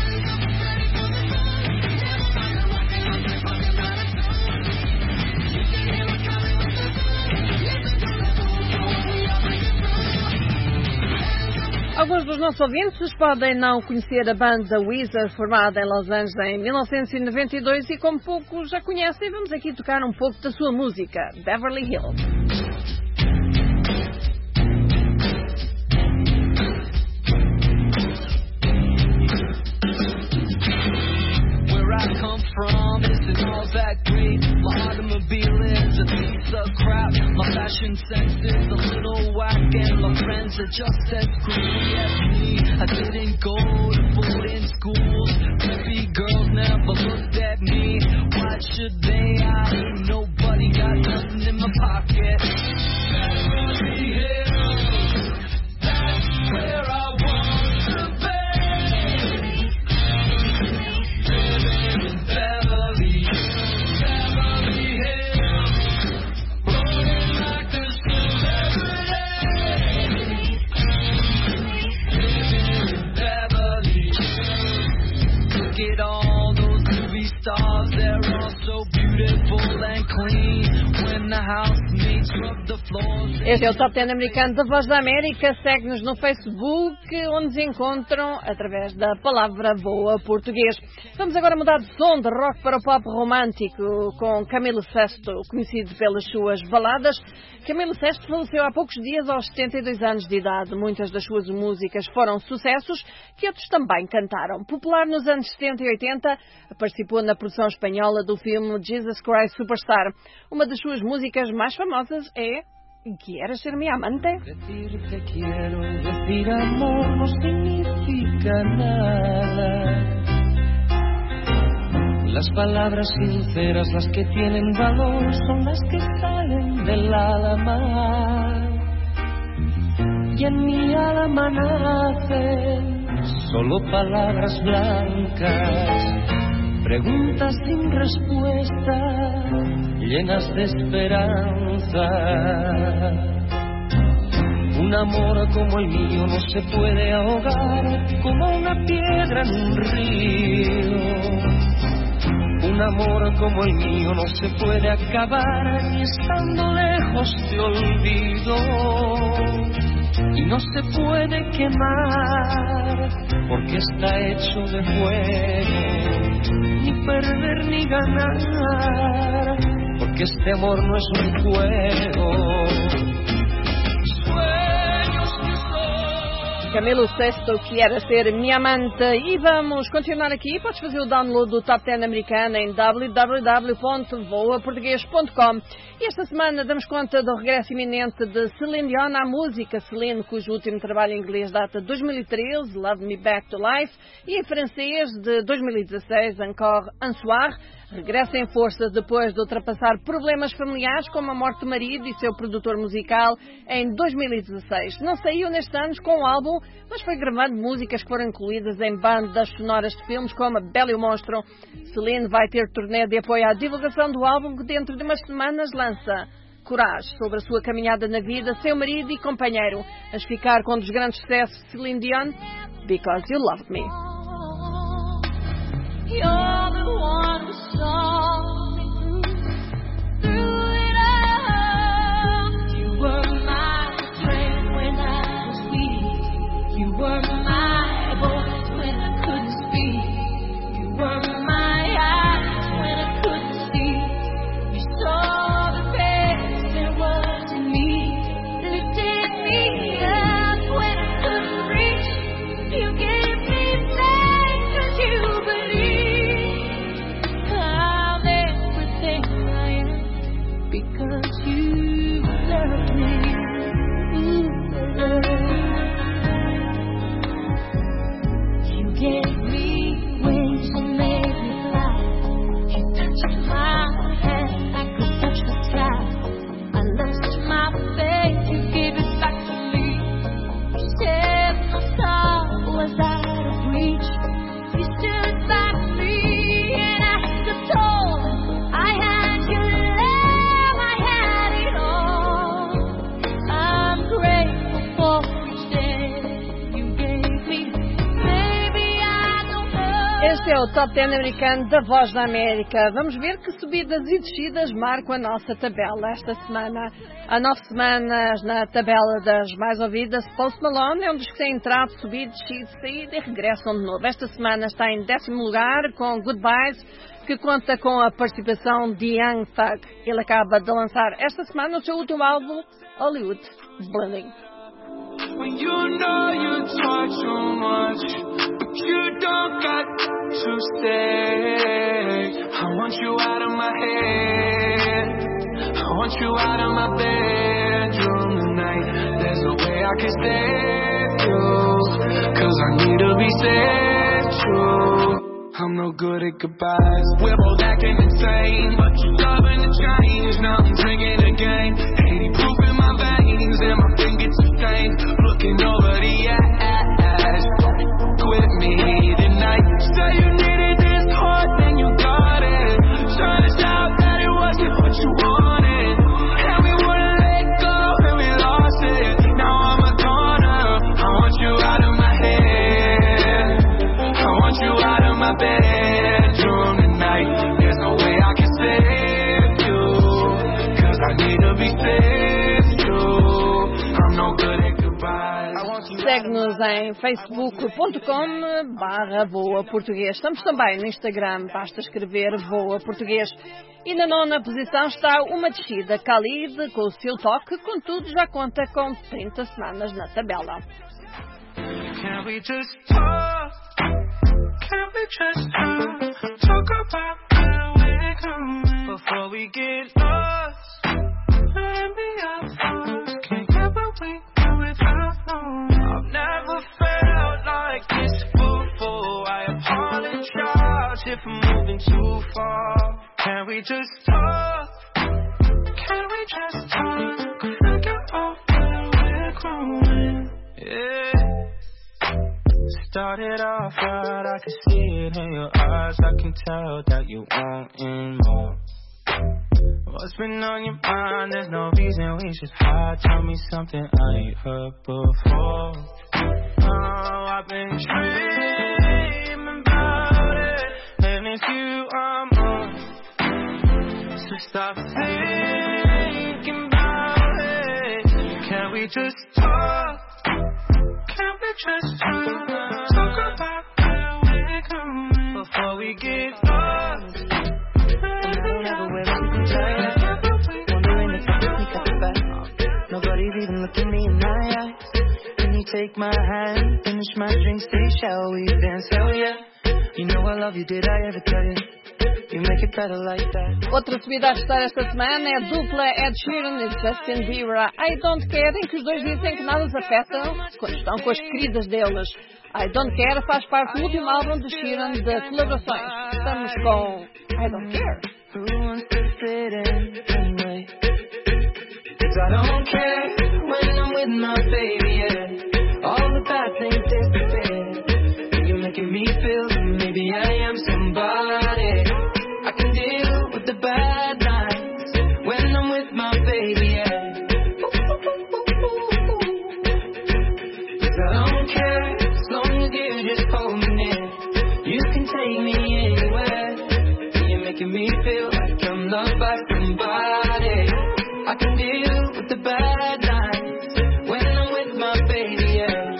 S2: Alguns dos nossos ouvintes podem não conhecer a banda Weezer, formada em Los Angeles em mil novecentos e noventa e dois, e como poucos já conhecem, vamos aqui tocar um pouco da sua música, Beverly Hills.
S14: From isn't all that great. My automobile is a piece of crap. My fashion sense is a little whack, and my friends are just as screwy as me. I didn't go to boarding schools. Preppy girls never looked at me. Why should they? I ain't nobody got nothing in my pocket. Beverly Hills, that's where I want to be.
S2: Este é o Top dez americano da Voz da América. Segue-nos no Facebook, onde nos encontram através da palavra boa português. Vamos agora mudar de som de rock para o pop romântico com Camilo Sesto, conhecido pelas suas baladas. Camilo Sesto faleceu há poucos dias aos setenta e dois anos de idade. Muitas das suas músicas foram sucessos que outros também cantaram. Popular nos anos setenta e oitenta, participou na produção espanhola do filme Jesus Christ Superstar. Uma das suas músicas mais famosas é ¿Quieres ser mi amante?
S15: Decir te quiero y decir amor no significa nada. Las palabras sinceras, las que tienen valor, son las que salen del alma. Y en mi alma nacen solo palabras blancas, preguntas sin respuesta, llenas de esperanza. Un amor como el mío no se puede ahogar como una piedra en un río. Un amor como el mío no se puede acabar ni estando lejos te olvido. Y no se puede quemar porque está hecho de fuego. Ni perder ni ganar porque este amor no es un juego.
S2: Camilo Sesto, que era ser minha amante. E vamos continuar aqui. Podes fazer o download do Top dez americano em w w w ponto voa português ponto com. E esta semana damos conta do regresso iminente de Celine Dion à música. Celine, cujo último trabalho em inglês data de dois mil e treze, Love Me Back to Life, e em francês de dois mil e dezasseis, Encore un soir. Regressa em força depois de ultrapassar problemas familiares como a morte do marido e seu produtor musical em dois mil e dezasseis. Não saiu neste ano com o álbum, mas foi gravando músicas que foram incluídas em bandas sonoras de filmes como A Bela e o Monstro. Celine vai ter turnê de apoio à divulgação do álbum que dentro de umas semanas lança. Coragem sobre a sua caminhada na vida, seu marido e companheiro. As ficar com um dos grandes sucessos de Celine Dion, Because You Loved Me.
S14: You're the one who saw me through, through it all. You were my friend when I was weak. You were my voice when I couldn't speak. You were my eyes when I couldn't see. You saw the best there was in me, lifted me up when I couldn't reach. You gave me faith 'cause you believed. Because you love me. Ooh, you gave me wings and made me fly. You touched my hand, I could touch the sky. I lost my faith, you gave it back to me. You said my soul was out of reach. You stood by me and I stood tall. I had your love.
S2: Este é o Top dez americano da Voz da América. Vamos ver que subidas e descidas marcam a nossa tabela esta semana. Há nove semanas na tabela das mais ouvidas, Post Malone é um dos que tem entrado, subido, descido, saído e regressam de novo. Esta semana está em décimo lugar com Goodbyes, que conta com a participação de Young Thug. Ele acaba de lançar esta semana o seu último álbum, Hollywood Blending.
S16: When you know you talk too much, but you don't got to stay. I want you out of my head, I want you out of my bedroom tonight. There's no way I can save you, 'cause I need to be saved true. I'm no good at goodbyes. We're both acting insane, but you're stubborn to change. Now I'm drinking again, eighty proof in my veins, and my fingers are stained. Looking over the ass, quit me tonight. Say you needed this heart, then you got it. Trying to shout that it wasn't what you wanted, and we wouldn't let go, and we lost it. Now I'm a goner. I want you out of my head, I want you out of my bedroom tonight. There's no way I can save you, 'cause I need to be saved too. I'm no good at goodbyes.
S2: Segue-nos em facebook ponto com barra Voa Português. Estamos também no Instagram, basta escrever Voa Português. E na nona posição está uma descida, Khalid, com o seu toque, contudo já conta com trinta semanas na tabela.
S16: Can we just talk? Can we just talk? Talk about where we're going before we get lost. Let me out first. Can't get where we go without knowing. I've never felt like this before. I apologize if I'm moving too far. Can we just talk? Can we just talk? Figure out where we're growing. Yeah. Started off right, I can see it in your eyes. I can tell that you wanting more. What's been on your mind? There's no reason we should hide. Tell me something I ain't heard before. Oh, I've been dreaming about it, and it's you I'm on stop thinking about it? Can we just talk? Can we just talk? Talk about where we're going before we get lost. Wondering if I can sneak up the back. Nobody's even looking me in my eyes. Can you take my hand, finish my drink, say shall we dance? Hell yeah. You know I love you, did I ever tell you? You make it better like that.
S2: Outra subida a estar esta semana é a dupla Ed Sheeran e Justin Bieber. I Don't Care, em que os dois dizem que nada os afeta quando estão com as queridas deles. I Don't Care faz parte do último álbum de Sheeran de colaborações. Estamos com I Don't Care.
S16: Who wants to fit in anyway? 'Cause I don't care when I'm with my baby, yeah. All the bad things disappear. You're making me feel that maybe I am somebody. I can deal with the bad nights when I'm with my baby, yeah. 'Cause I don't care as long as you just hold me near. You can take me anywhere. You're making me feel like I'm loved by somebody. I can deal with the bad nights when I'm with my baby, yeah.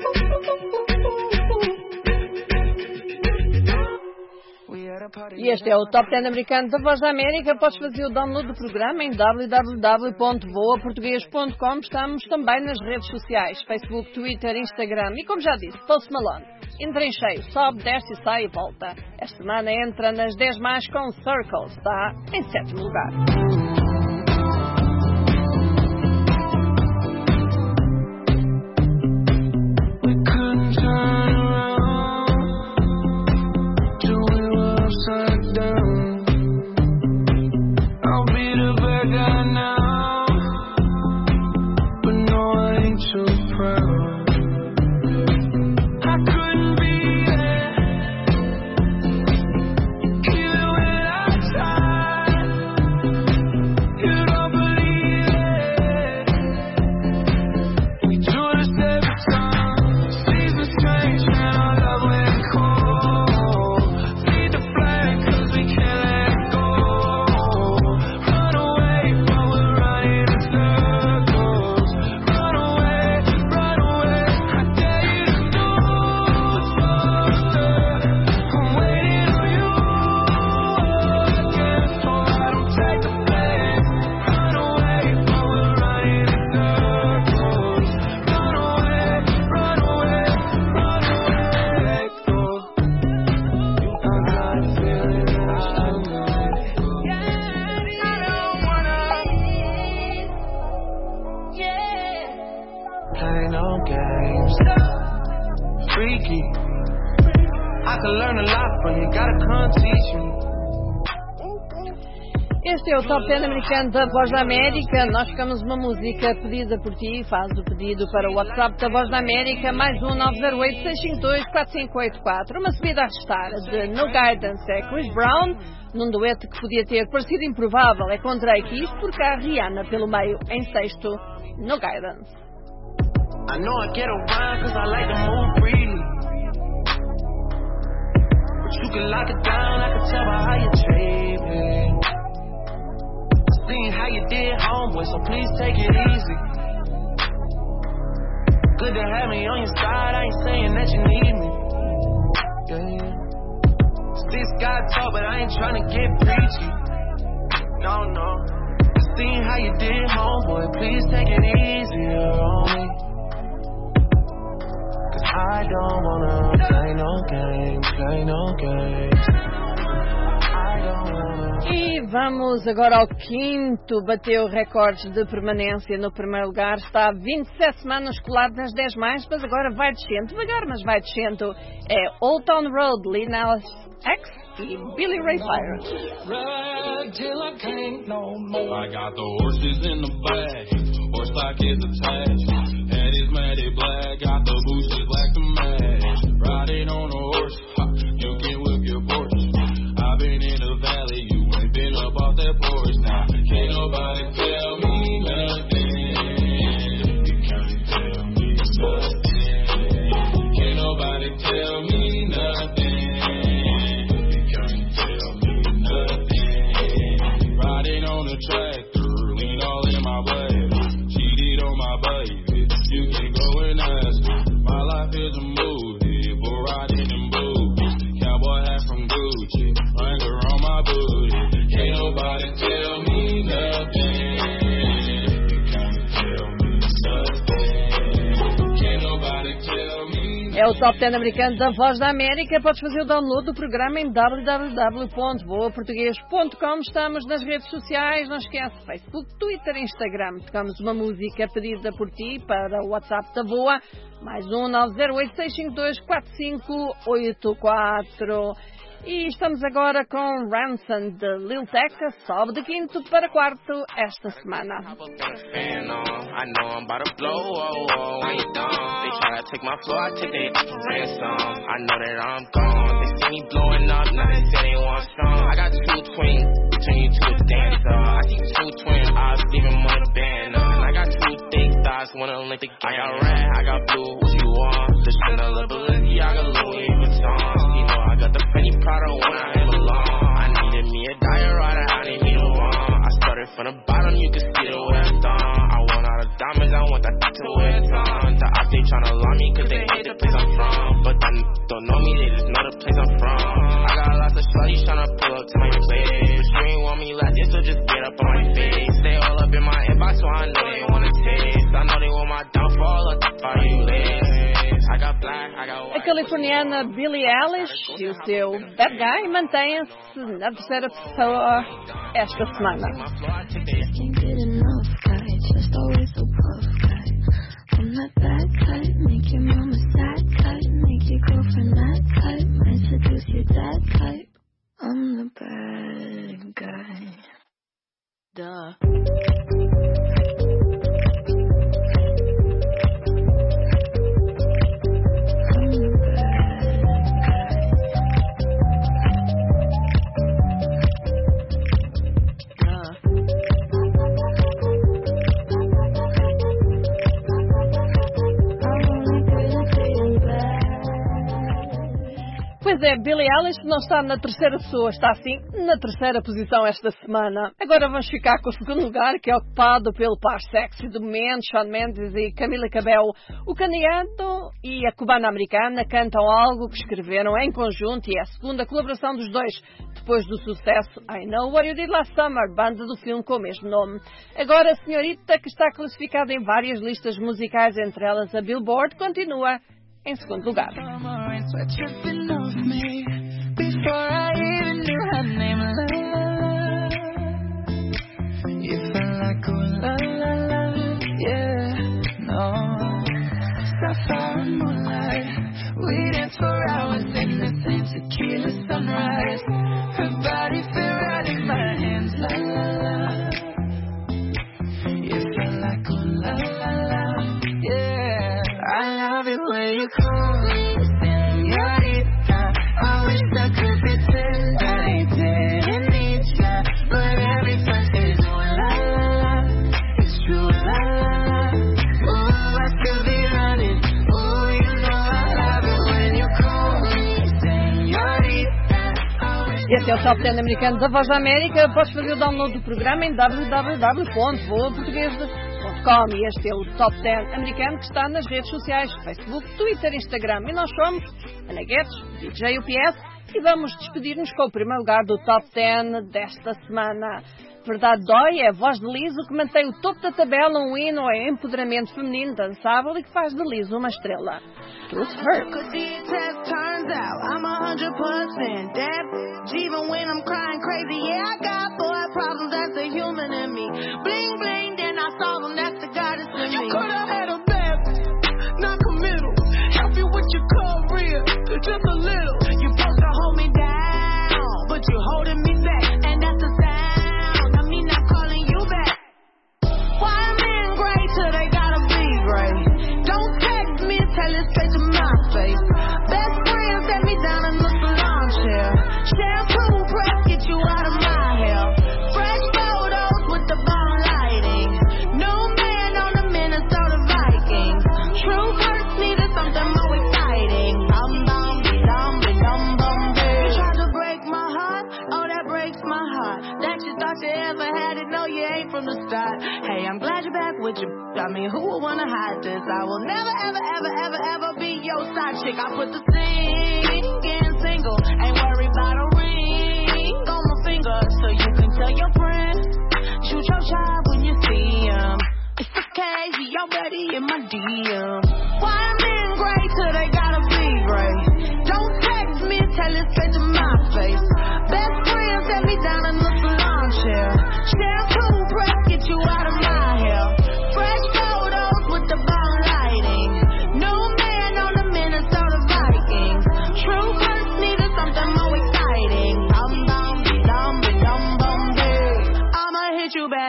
S2: E este é o Top dez americano da Voz da América. Podes fazer o download do programa em w w w ponto voa português ponto com. Estamos também nas redes sociais, Facebook, Twitter, Instagram e, como já disse, Post Malone. Entra em cheio, sobe, desce, sai e volta. Esta semana entra nas dez mais com Circles, está em sétimo lugar. Este é o Top dez americano da Voz da América. Nós ficamos uma música pedida por ti. Faz o pedido para o WhatsApp da Voz da América, mais um nove zero oito, seis cinco dois, quatro cinco oito quatro. Uma subida a restar de No Guidance é Chris Brown, num dueto que podia ter parecido improvável. É com Drake, isto porque há Rihanna pelo meio em sexto. No Guidance.
S16: I know I get around cause I like to move freely. But you can lock it down, I can tell by how you treat me. Seen how you did, homeboy, so please take it easy. Good to have me on your side, I ain't saying that you need me. Yeah. Six God talk, but I ain't tryna get preachy. No, no. Seen how you did, homeboy, please take it easier on me. Cause I don't wanna play no games, play no games. I don't wanna...
S2: E vamos agora ao quinto. Bateu recordes de permanência no primeiro lugar. Está há vinte e sete semanas colado nas dez mais, mas agora vai descendo. Devagar, mas vai descendo. É Old Town Road, Lil Nas X e Billy Ray Cyrus.
S17: Ride till I can't no more. I got the horses in the back, horse stock is attached. Head is matted black, got the bushes black to match. Riding on a horse, ha, you can whip your Porsche. I've been in the valley, you ain't been up off that porch. Now can't nobody tell me nothing. You can't tell me nothing. Can't nobody tell me nothing. You can't tell me nothing. Riding
S2: o Top dez americano da Voz da América. Podes fazer o download do programa em w w w ponto boa português ponto com. Estamos nas redes sociais, não esquece, Facebook, Twitter e Instagram. Tocamos uma música pedida por ti para o WhatsApp da Voa, mais um nove zero oito seis cinco dois quatro cinco oito quatro. E estamos agora com Ransom de Lil Tecca, sobe de quinto para quarto esta semana.
S18: One Olympic, I got red, I got blue, what you want? The Chanel, Balenciaga, I got Louis Vuitton. You know I got the Fendi Prada when I belong. I needed me a diet rider, I need me to one. I started from the bottom, you can see the way I done. I want all the diamonds, I want that to wear on. The op, they tryna lie me cause they hate the place I'm from. But they don't know me, they just know the place I'm from. I got lots of shorties tryna pull up to my place. You ain't want me like this, so just get up on my face. Stay all up in my inbox, so I know they wanna taste. I know they want my downfall, are you late? I got black, I got white.
S2: A californiana Billie Eilish e o seu Bad Guy mantêm-se na terceira pessoa esta semana.
S19: I'm the bad guy. Duh.
S2: Pois é, Billie Eilish não está na terceira pessoa, está sim na terceira posição esta semana. Agora vamos ficar com o segundo lugar, que é ocupado pelo par sexy do momento, Shawn Mendes e Camila Cabello. O candidato e a cubana-americana cantam algo que escreveram em conjunto e é a segunda colaboração dos dois, depois do sucesso I Know What You Did Last Summer, banda do filme com o mesmo nome. Agora a senhorita, que está classificada em várias listas musicais, entre elas a Billboard, continua em segundo lugar. Esse é o Top dez americano da Voz da América. Podes fazer o download do programa em w w w ponto voa português ponto com. E este é o Top dez americano que está nas redes sociais, Facebook, Twitter, Instagram. E nós somos Ana Guedes, D J U P S, e vamos despedir-nos com o primeiro lugar do Top dez desta semana. Verdade dói é a voz de Liso, que mantém o topo da tabela, um hino ao empoderamento feminino dançável e que faz de Liso uma estrela. Truth Hurt.
S20: Just a little. You're supposed to hold me down, but you're holding me back, and that's the sound of me not calling you back. Why men great till they gotta be great? Don't text me, tell it straight to my face. Best friend set me down in the salon chair. Shampoo press get you out of my hair. Fresh photos with the bomb lighting. New man on the Minnesota Vikings. True hurts needed something more exciting. Um, you ever had it, no you ain't from the start. Hey, I'm glad you're back with you. I mean, who would wanna hide this? I will never, ever, ever, ever, ever be your side chick. I put the singing single, ain't worried about a ring on my finger, so you can tell your friends, shoot your shot when you see him. It's okay, he already in my D M. Why men great till they gotta be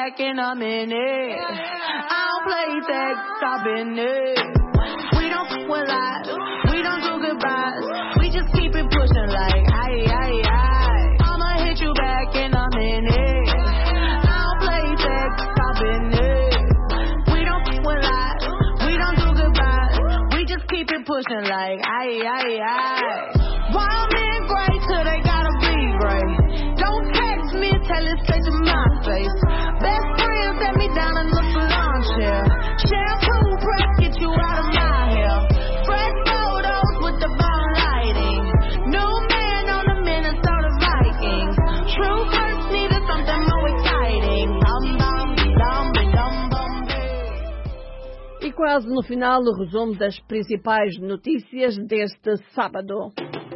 S20: back and I'm in it. I don't play that, I've been it. We don't f with lies, we don't do goodbyes. We just keep it pushing like aye, aye, aye. I'ma hit you back and I'm in it. I don't play that, I've been it. We don't f with lies, we don't do goodbyes. We just keep it pushing like aye, aye, aye. Wild men great till they gotta be great. Don't text me, tell it straight to my face. Best friend set me down in the salon chair. Shampoo press get you out of my hair. Fresh photos with the bomb lighting. New man on the Minnesota Vikings. True first needed something more exciting. Bum bum dum dum bum.
S2: E quase no final o resumo das principais notícias deste sábado.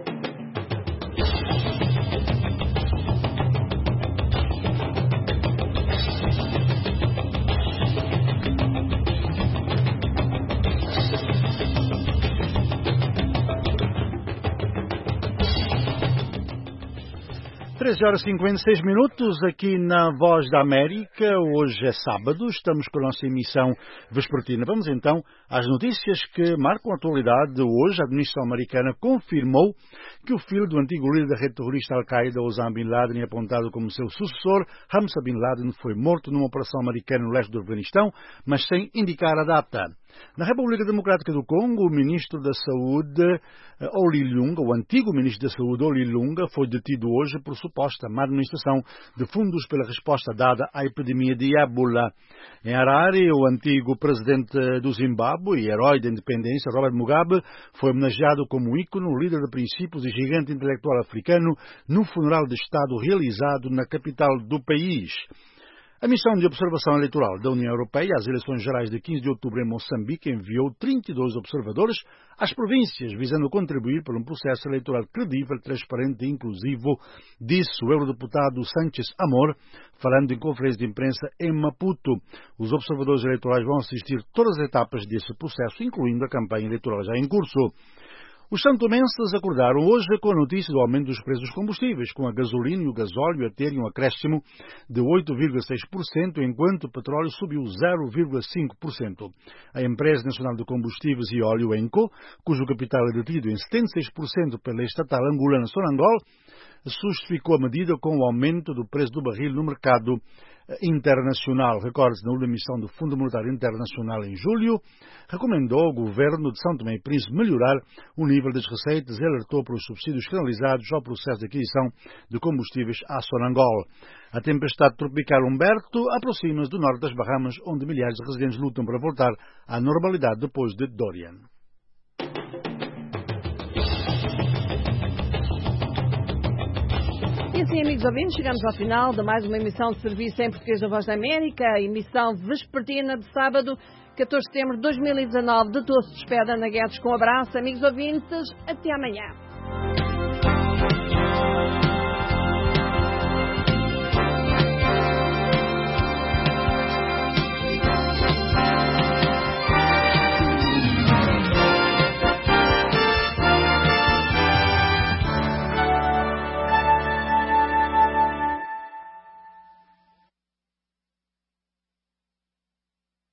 S3: treze horas e cinquenta e seis minutos aqui na Voz da América. Hoje é sábado, estamos com a nossa emissão vespertina. Vamos então às notícias que marcam a atualidade. Hoje a administração americana confirmou que o filho do antigo líder da rede terrorista Al-Qaeda, Osama Bin Laden, apontado como seu sucessor, Hamza Bin Laden, foi morto numa operação americana no leste do Afeganistão, mas sem indicar a data. Na República Democrática do Congo, o ministro da Saúde, Oli Lunga, o antigo ministro da Saúde, Oli Lunga, foi detido hoje por suposta má administração de fundos pela resposta dada à epidemia de ébola. Em Harare, o antigo presidente do Zimbábue e herói da independência, Robert Mugabe, foi homenageado como ícone, líder de princípios e gigante intelectual africano, no funeral de Estado realizado na capital do país. A missão de observação eleitoral da União Europeia às eleições gerais de quinze de outubro em Moçambique enviou trinta e dois observadores às províncias, visando contribuir para um processo eleitoral credível, transparente e inclusivo, disse o eurodeputado Sánchez Amor, falando em conferência de imprensa em Maputo. Os observadores eleitorais vão assistir todas as etapas desse processo, incluindo a campanha eleitoral já em curso. Os santomenses acordaram hoje com a notícia do aumento dos preços dos combustíveis, com a gasolina e o gasóleo a terem um acréscimo de oito vírgula seis por cento, enquanto o petróleo subiu zero vírgula cinco por cento. A Empresa Nacional de Combustíveis e Óleo, ENCO, cujo capital é detido em setenta e seis por cento pela estatal angolana Sonangol, justificou a medida com o aumento do preço do barril no mercado internacional. Recorde-se, na última emissão do Fundo Monetário Internacional em julho, recomendou ao governo de São Tomé e Príncipe melhorar o nível das receitas e alertou para os subsídios canalizados ao processo de aquisição de combustíveis à Sonangol. A tempestade tropical Humberto aproxima-se do norte das Bahamas, onde milhares de residentes lutam para voltar à normalidade depois de Dorian.
S2: E assim, amigos ouvintes, chegamos ao final de mais uma emissão de serviço em português da Voz da América, a emissão vespertina de sábado, catorze de setembro de dois mil e dezanove. De todos se despede Ana Guedes com um abraço. Amigos ouvintes, até amanhã.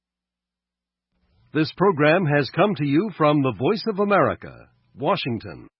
S21: This program has come to you from the Voice of America, Washington.